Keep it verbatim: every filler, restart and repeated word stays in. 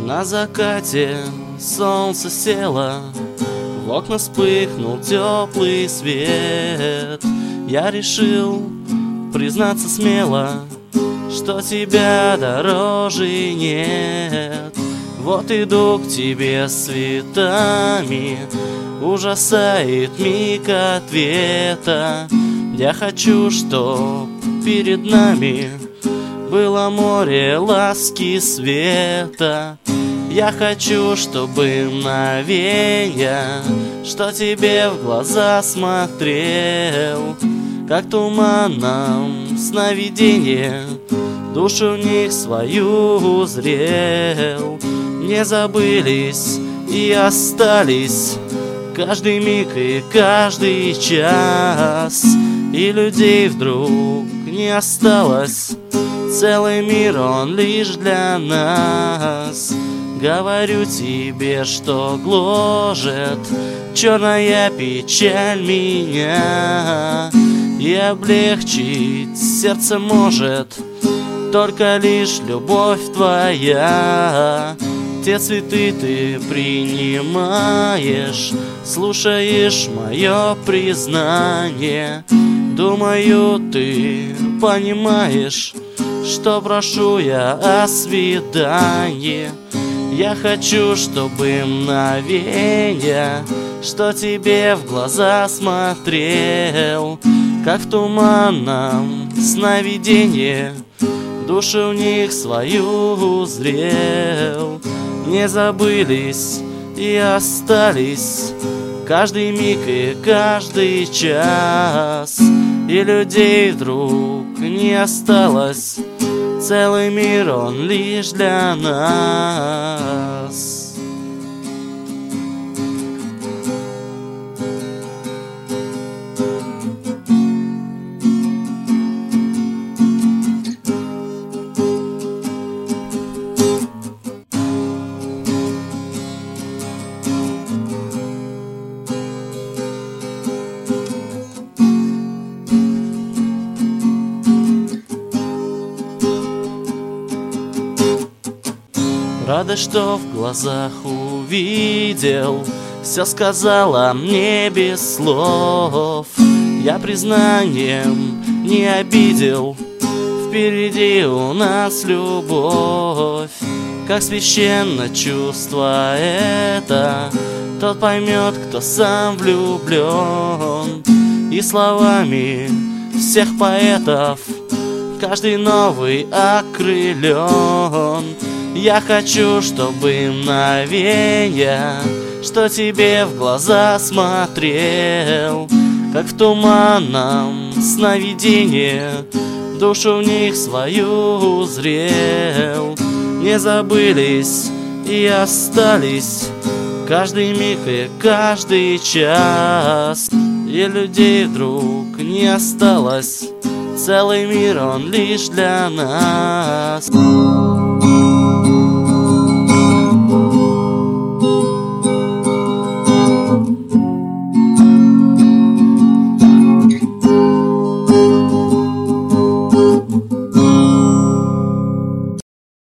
На закате солнце село, в окна вспыхнул теплый свет. Я решил признаться смело, что тебя дороже нет. Вот иду к тебе с цветами, ужасает миг ответа. Я хочу, чтоб перед нами было море ласки света. Я хочу, чтобы мгновенья, что тебе в глаза смотрел, как туманом сновидение, душу в них свою узрел. Не забылись и остались каждый миг и каждый час, и людей вдруг не осталось. Целый мир, он лишь для нас. Говорю тебе, что гложет черная печаль меня, и облегчить сердце может только лишь любовь твоя. Те цветы ты принимаешь, слушаешь мое признание. Думаю, ты понимаешь, что прошу я о свидании. Я хочу, чтобы мгновенья, что тебе в глаза смотрел, как в туманном сновидении, душу в них свою узрел. Не забылись и остались каждый миг и каждый час, и людей вдруг не осталось. Целый мир, он лишь для нас. Рада, что в глазах увидел, все сказала мне без слов. Я признанием не обидел, впереди у нас любовь. Как священно чувство это, тот поймет, кто сам влюблен. И словами всех поэтов каждый новый окрылен. Я хочу, чтобы мгновенья, что тебе в глаза смотрел, как в туманном сновидении, душу в них свою узрел. Не забылись и остались каждый миг и каждый час, и людей вдруг не осталось. Целый мир, он лишь для нас.